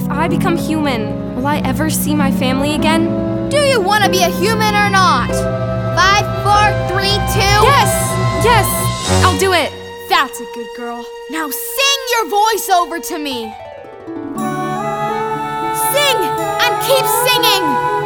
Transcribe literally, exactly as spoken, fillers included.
if I become human, will I ever see my family again? Do you want to be a human or not? Five, four, three, two... Yes! Yes! I'll do it! That's a good girl. Now sing your voice over to me. Sing and keep singing!